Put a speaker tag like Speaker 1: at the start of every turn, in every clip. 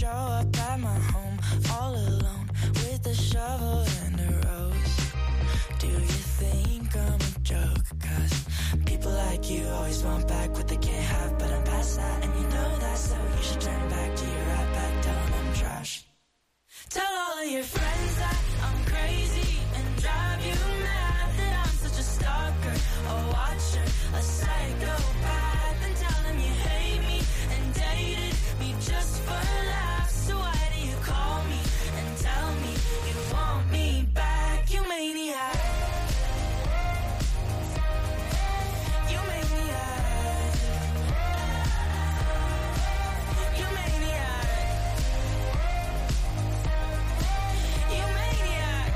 Speaker 1: show up at my home all alone with a shovel and a rose. Do you think I'm a joke? 'Cause people like you always want back what they can't have, but I'm past that and you know that, so you should turn back to your right back down. I'm trash. Tell all of your friends that I'm crazy and drive you mad, that I'm such a stalker, a watcher, a psychopath, and tell them you hate me and dated me just for laughs. So why do you call me and tell me you want me back? You maniac. You maniac. You maniac. You maniac.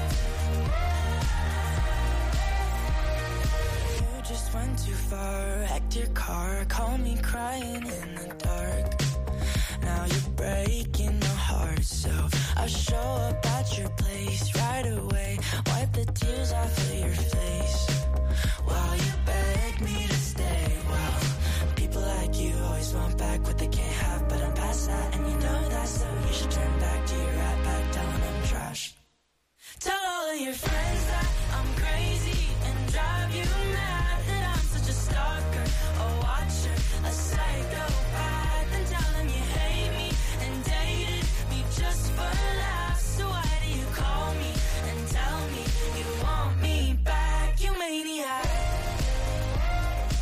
Speaker 1: You just went too far, wrecked your car, called me crying in the dark. Now you're breaking my heart, so I'll show up at your place right away, wipe the tears off of your face while you beg me to stay. Wow, people like you always want back what they can't have, but I'm past that and you know that, so you should turn back to your right back down. I'm trash. Tell all of your friends that I'm crazy and drive you mad, that I'm such a stalker, a watcher, a psychopath, and tell them you hate me and dated me just for laughs. So why do you call me and tell me you want me back? You maniac.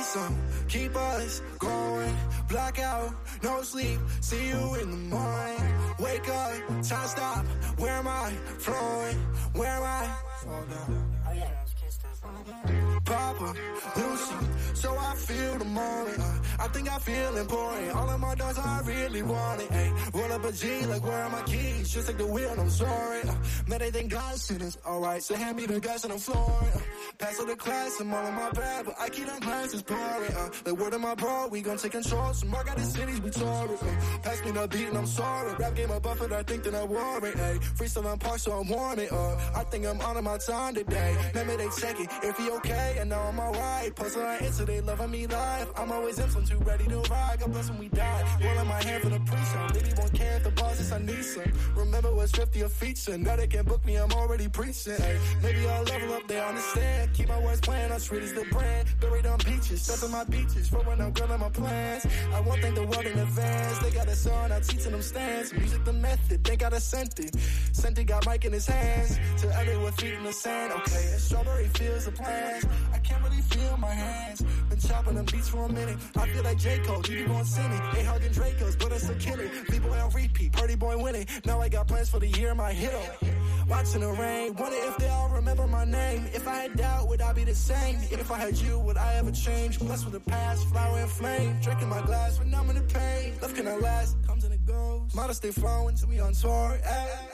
Speaker 2: some, keep us going. Blackout, no sleep, see you in the morning. Wake up, time stop, where am I flowing? Where am I? Fall down. Papa, Lucy, so I feel the moment. I think I feel important. All of my dogs, I really want it. Ay, roll up a G, like where are my keys? Just take the wheel, I'm sorry. Man, they think God sent us. Alright, so hand me the gas and I'm flooring. Pass of the class, I'm all in my bag, but I keep them glasses pouring. Like word of my bro, we gon' take control. Some more got the cities, we tore it. Pass me the beat and I'm sorry. Rap game a Buffett, I think that I wore it. Ay, freestyle on park, so I'm warming. I think I'm on my time today. Let me they check it, if he okay, and now I'm alright. Post on Insta, they loving me live. I'm always in too ready to ride. God bless when we die. One in my hand for the pre-show. Baby won't care if the boss is I need some. Remember what's 50 a feature. Now they can book me, I'm already preaching. Ay, maybe I'll level up, they understand. Keep my words playing, I'm sweet as the brand. Buried on beaches, stuff in my beaches. For when I'm grilling my plans. I won't thank the world in advance. They got a song, I'm teaching them stands. Music the method, they got a scented. Scented got Mike in his hands. To everyone feet in the sand. Okay, strawberry feels the plans. I can't really feel my hands. Been chopping them beats for a minute. I feel like J. Cole, you gon' send it. Ain't hugging Dracos, but it's a killer. B-boy on repeat, Purdy boy winning. Now I got plans for the year, my hit 'em. Watching the rain, wonder if they all remember my name. If I had doubt, would I be the same? If I had you, would I ever change? Blessed with the past, flower and flame. Drinking my glass when I'm in the pain. Love can I last, comes and it goes. Models stay flowing till we on tour, ayy.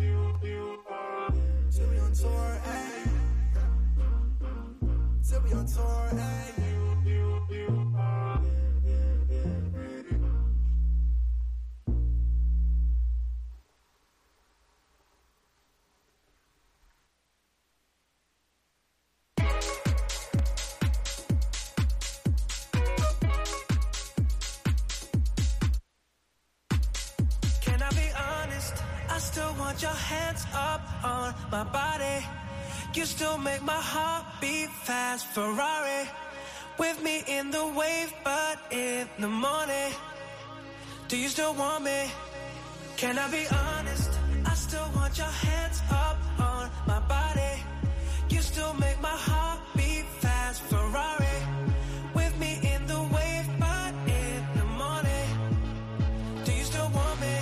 Speaker 2: Till we on tour, ayy. Till we on tour, ayy.
Speaker 1: Want your hands up on my body. You still make my heart beat fast. Ferrari with me in the wave, but in the morning. Do you still want me? Can I be honest? I still want your hands up on my body. You still make my heart beat fast. Ferrari with me in the wave, but in the morning. Do you still want me?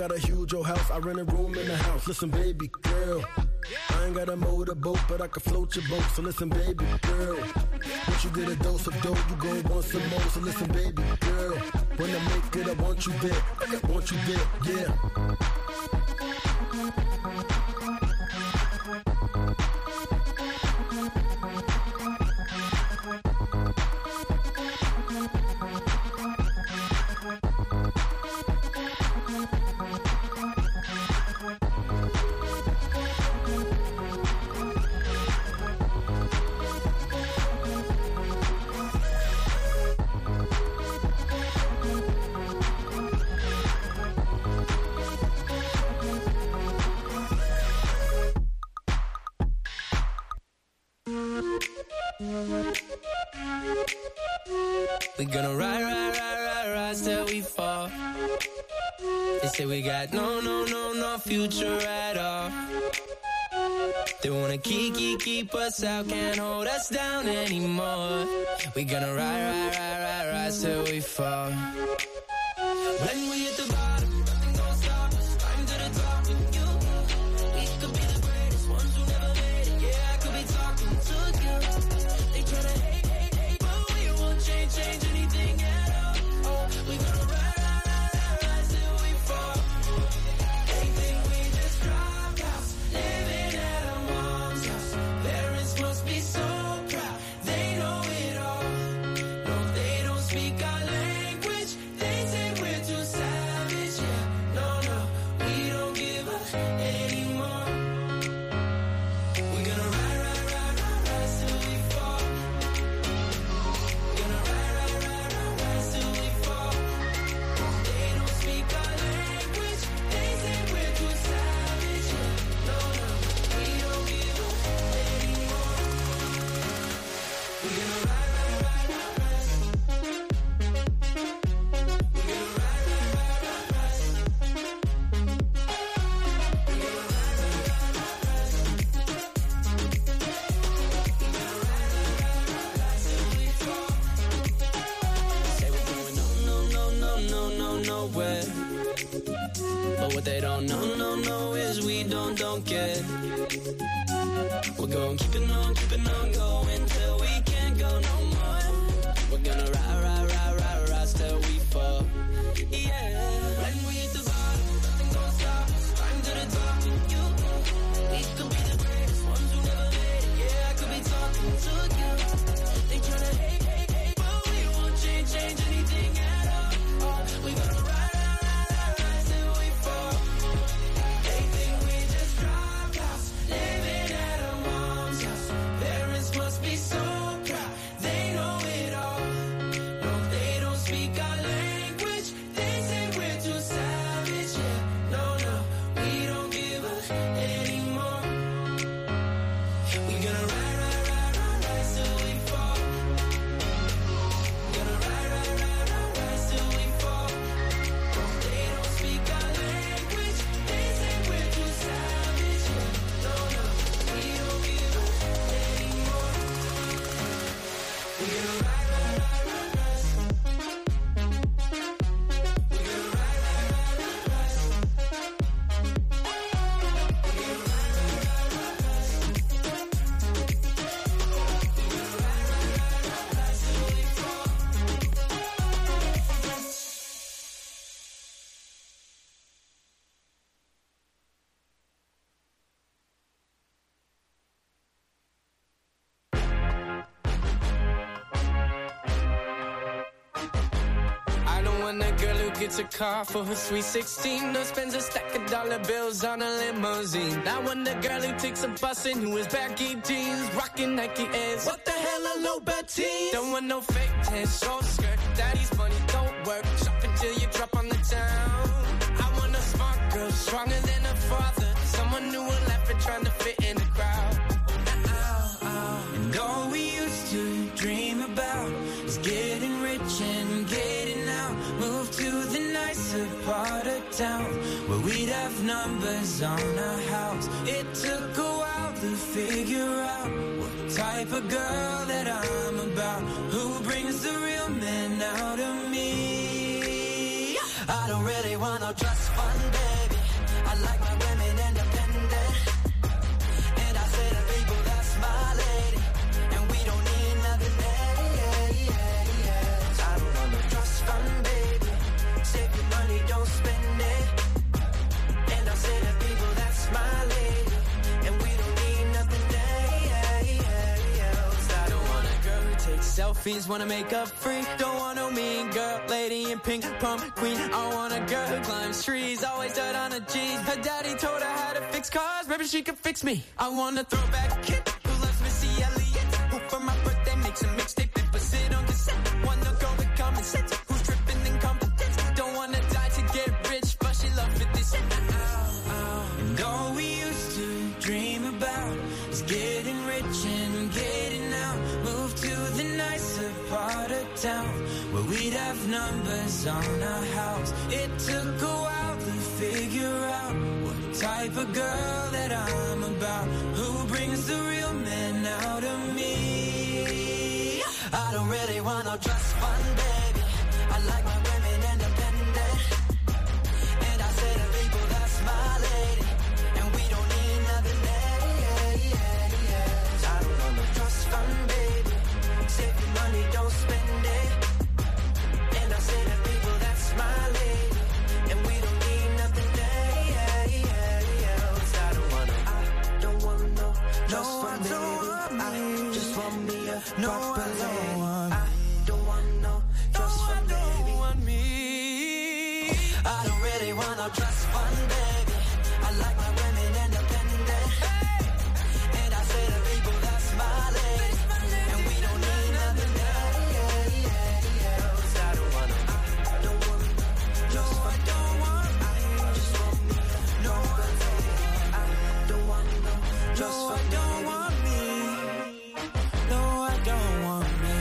Speaker 3: got a huge old house, I rent a room in the house. Listen, baby girl, I ain't got a motorboat, but I can float your boat. So listen, baby girl, once you get a dose of dope, you gon' want some more. So listen, baby girl, when I make it, I want you there. I want you there, yeah.
Speaker 1: We gonna ride till we fall. They say we got no future at all. They wanna keep us out, can't hold us down anymore. We gonna ride till we fall. When we hit the bottom, nothing gon' stop us. Climb to the top with you. We could be the greatest ones who never made it. Yeah, I could be talking to you. They tryna hate, but we won't change anything at all. Oh, we gonna ride till we fall. They think we just dropped out, living at our mom's house. Parents must be so proud, they know it all. No, they don't speak our language. They say we're too savage. Yeah, no, we don't give up anymore. We gonna ride till we fall. Gonna ride till we fall. They don't speak our language. They say we're too savage. Yeah, no, we don't give up anymore. We gonna ride. Say we're going nowhere. But what they don't know is we don't care. We're gonna keep it on going till we can't go no more. We're gonna ride till we fall. Yeah. When we hit the bottom, nothing gon' stop us. Climb to the top with you. We could be the greatest ones who never made it. Yeah, I could be talking to you. They tryna hate, but we won't change anything at all. Oh, we gonna ride till we fall. They think we just dropped out, living at our mom's house. Parents must be so proud, they know it all. No, they don't speak our language. They say we're too savage. Yeah, no, we don't give up anymore. We gonna ride till we fall. Gonna ride till we fall. They don't speak our language. They say we're too savage. Yeah, no, we don't give up anymore. We gonna ride. I don't want a girl who gets a car for her sweet 16 or spends a stack of dollar bills on a limousine. I want a girl who takes a bus and who wears baggy jeans, rocking Nike Airs. What the hell are low teens? Don't want no fake tan, short skirt. Daddy's money don't work. Shop until you drop on the town. I want a smart girl, stronger than her father. Someone who will laugh at trying to fit in the crowd. And all we used to dream about is getting rich and getting out. Move to the nicer part of town where we'd have numbers on our house. It took a while to figure out what type of girl that I'm about. Who brings the real man out of me? I don't really want no trust fund, babe. like my women independent. And I say to people, that's my lady. And we don't need nothing else. I don't want no trust fund, baby. Save your money, don't spend it. And I say to people, that's my lady. And we don't need nothing else. I don't want a girl who takes selfies, wanna make up free. Don't want no mean girl, lady in pink, prom queen. I want a girl who climbs trees, always dirt on a G. Her daddy told her how to fix cars, maybe she could fix me. I want a throwback kid who loves Missy Elliott, who for my birthday makes a mixtape and puts it on cassette. Want a girl with common sense, who's dripping in confidence. Don't wanna die to get rich, but she love 50 Cent. And all we used to dream about is getting rich and getting out. Move to the nicer part of town where we'd have numbers on our house. It took a while to figure out what type of girl that I'm about. Who brings the real man out of me? I don't really want no trust fund, baby. I like my women independent. And I say to people, that's my lady. And we don't need nothing else. I don't want no trust fund, baby. Save your money, don't spend it. And I say to people, that's my lady. And we don't need nothing else. I don't want no trust fund, baby. I just want me a proper lady. I don't want no trust fund, baby. I don't really want no trust fund, baby. I like my women independent. And I say to people, that's my lady. And we don't need nothing else. I don't want no trust fund, I just want me no lady. I don't want no trust fund, don't want me. No, I don't want me.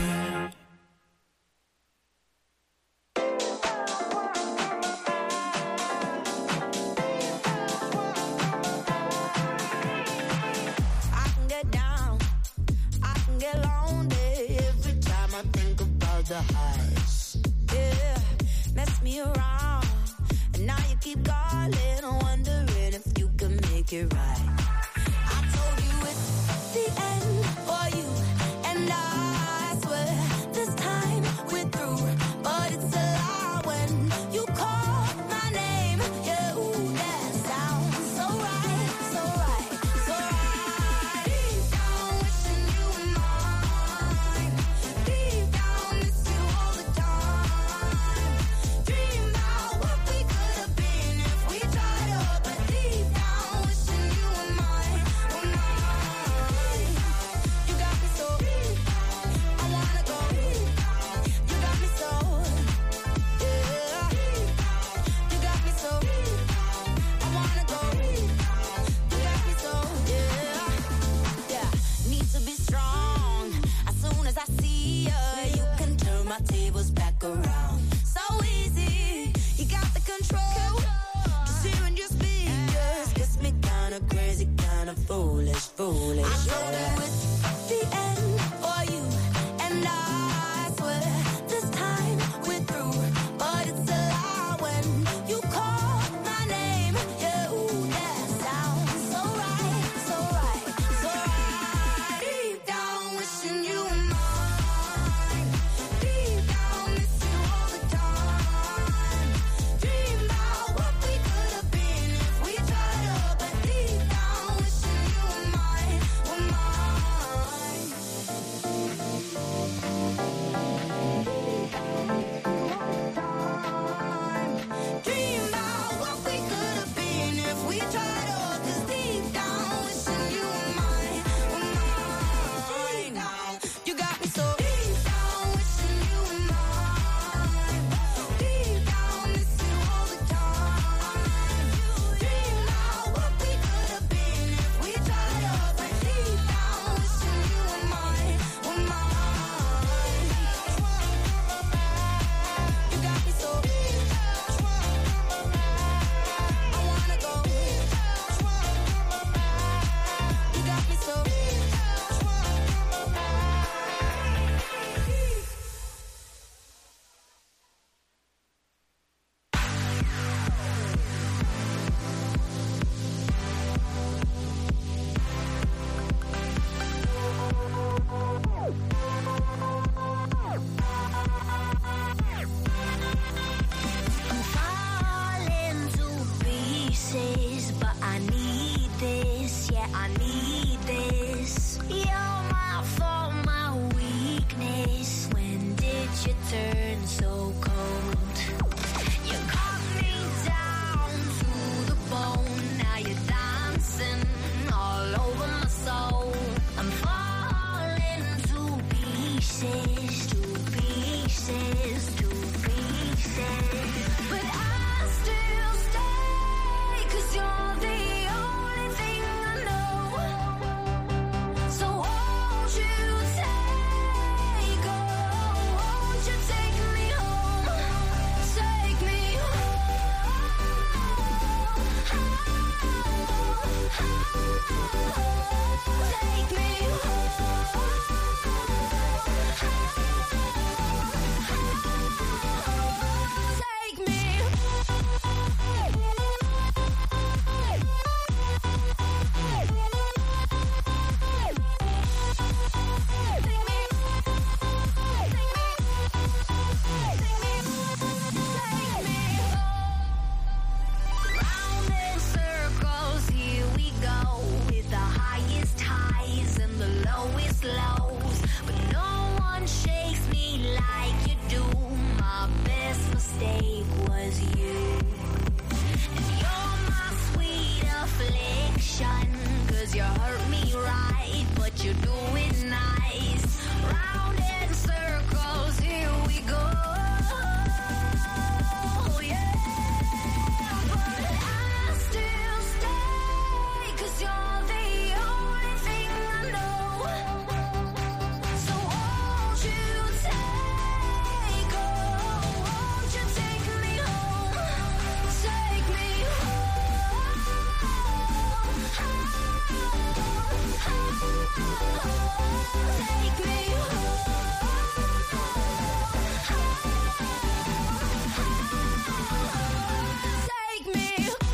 Speaker 4: I can get down, I can get lonely every time I think about the highs. Yeah, mess me around, and now you keep calling, wondering if you can make it right. I told you it's the end for you, and I swear this time we're through. But it's a lie when you call my name. Yeah, ooh, that sounds so right, so right, so right. Deep down, wishing you were mine. Deep down, miss you all the time. Dream about what we could have been if we tried up. But deep down, wishing you were mine, were mine. You got me so, I wanna go. You got me so, yeah. You got me so, I wanna go. You got me so, yeah. Yeah, need to be strong. As soon as I see you, you can turn my tables back around. So easy, you got the control. Just hearing your speakers gets me kinda crazy, kinda foolish, foolish. I told you it's the end for you, and I swear this time we're through. But it's a lie when you call my name. Yeah, ooh, that sounds so right, so right, so right. Deep down, wishing you were mine. Deep down, miss you all the time. Dream about what we could have been if we tried up. But deep down, wishing you were mine, were mine. yeah, I need this. You're my fault, my weakness. When did you turn so cold? You cut me down to the bone. Now you're dancing all over my soul. I'm falling to pieces, to pieces, to pieces. But I still stay, 'cause you're the only thing I know. So won't you take, oh, won't you take me home? Take me take me take me. Round in circles, here we go, with the highest highs and the lowest lows. But no one shakes me like you do. My best mistake was you. And you're my sweet affliction, 'cause you hurt me right, but you do it nice. Round in circles, here we go. Yeah. But I still stay, 'cause you're the only thing I know. So won't you take, oh, won't you take me home? Take me take me take me.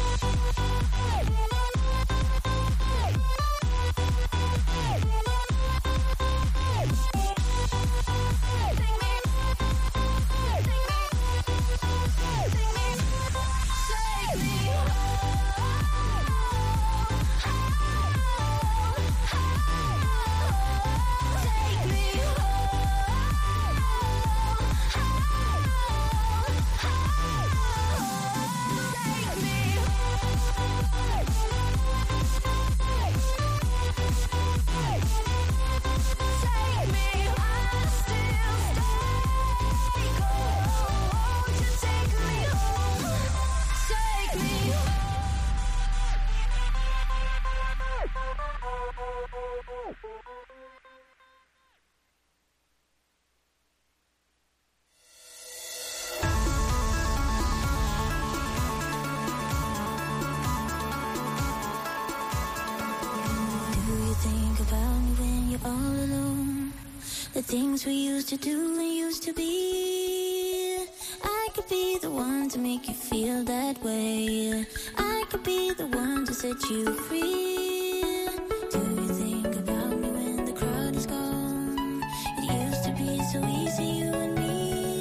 Speaker 4: Do you think about me when you're all alone? The things we used to do and used to be. I could be the one to make you feel that way. I could be the one to set you free. Do you think about me when the crowd is gone? It used to be so easy, you and me.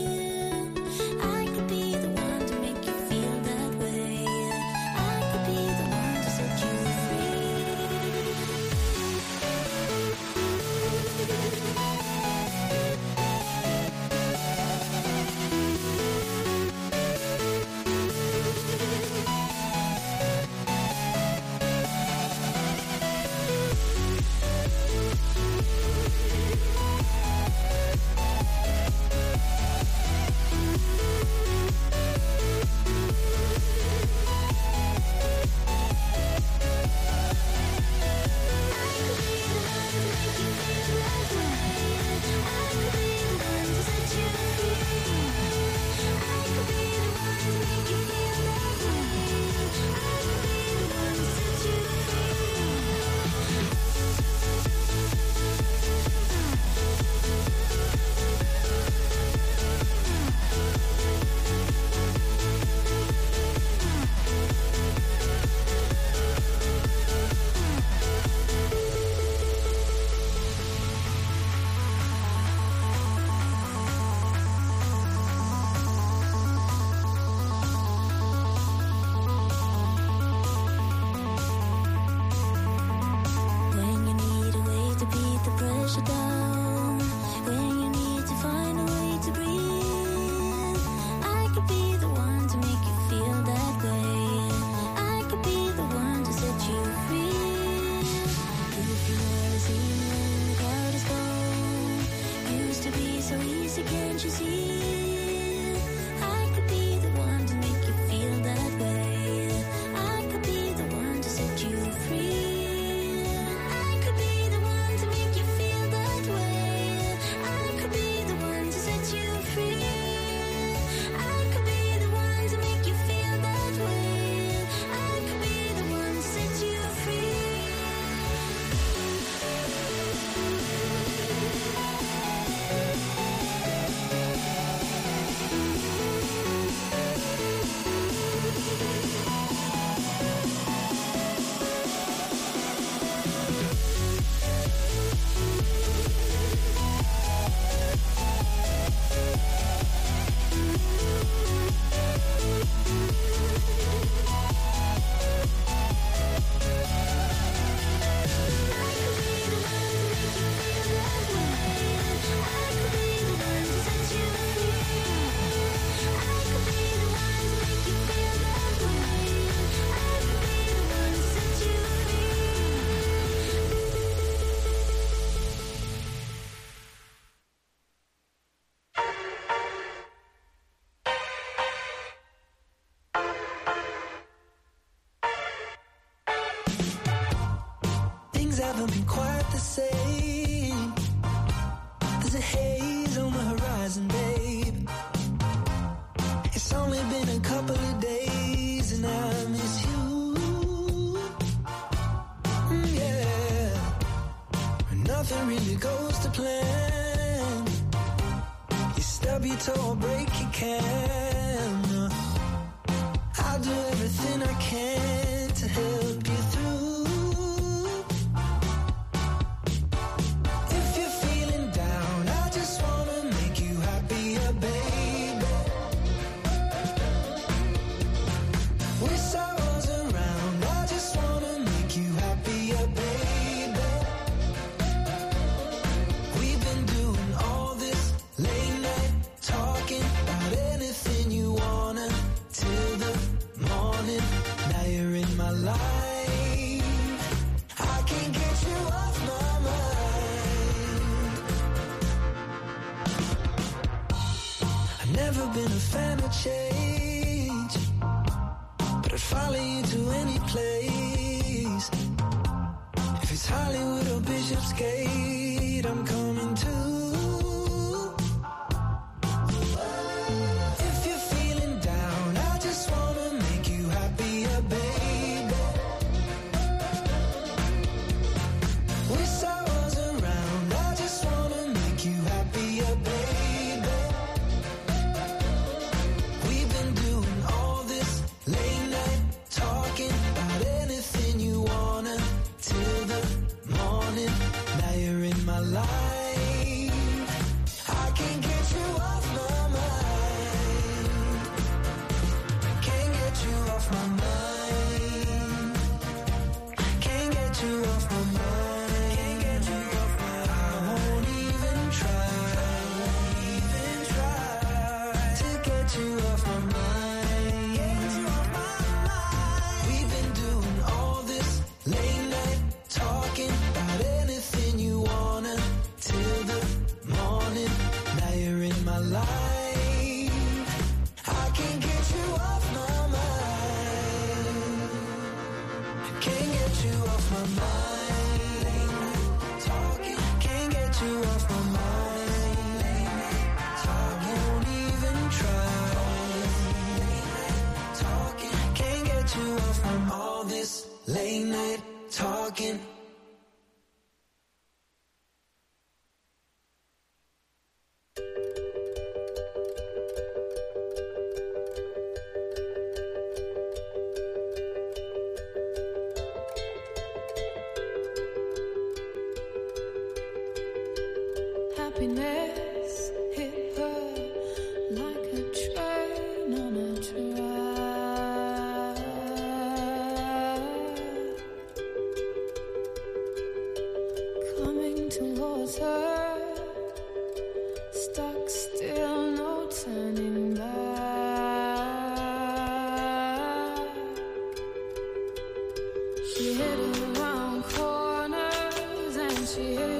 Speaker 4: I could be the one to make you feel that way. I could be the one to set you free. you down when you need to find a way to breathe. I could be the one to make you feel that way. I could be the one to set you free. If you never seen when the cloud is gone, used to be so easy, can't you see? I could be the one to make you feel that way. I could be the one to set you free. I could be the one to make you feel that way. I could be the one to set you free. I could be the one to make you feel that way. I could be the one to set you free.
Speaker 1: Things haven't been quite the same. There's a haze on the horizon, babe. It's only been a couple of days and I miss you. Yeah. Nothing really goes to plan. You stub your toe or break your can. I'll do everything I can to help you through. If you're feeling down, I just wanna make you happier, baby. Wish I was around, I just wanna make you happier, baby. We've been doing all this late night talking about anything you wanna till the morning. Now you're in my life. I can't get you off my mind. I've never been a fan of change, but I'd follow you to any place. If it's Hollywood or Bishopsgate, I'm coming too. If you're feeling down, I just wanna make you happier, baby. Wish I was around, I just wanna make you happier, baby. We've been doing all this late night talking about anything you wanna till the morning. Now you're in my life. I can't get you off my mind. Can't get you off my mind. Can't get you off my mind. Can't get you off my mind. I won't even try to get you off my mind. Get you off my mind. We've been doing all this late night talking about anything you wanna till the morning. Now you're in my life. I can't get you off my mind. Can't get you off my mind. Talking, can't get you off my mind. I won't even try. Talking, can't get you off my mind. All this late night talking.
Speaker 4: Happiness hit her like a train on a track. Coming towards
Speaker 5: was her, stuck still, no turning back. She hid around corners and she hid